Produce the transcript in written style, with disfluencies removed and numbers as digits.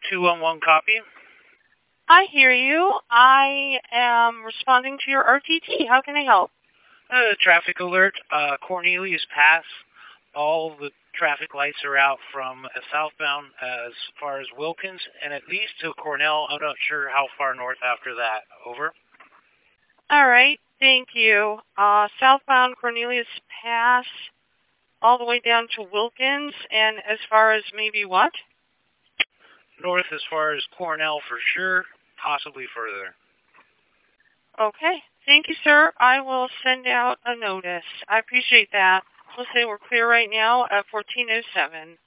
211 copy. I hear you. I am responding to your RTT. How can I help? Traffic alert. Cornelius Pass. All the traffic lights are out from southbound as far as Wilkins and at least to Cornell. I'm not sure how far north after that. Over. All right. Thank you. Southbound Cornelius Pass all the way down to Wilkins, and as far as maybe what? North as far as Cornell for sure, possibly further. Okay. Thank you, sir. I will send out a notice. I appreciate that. We'll say we're clear right now at 14:07.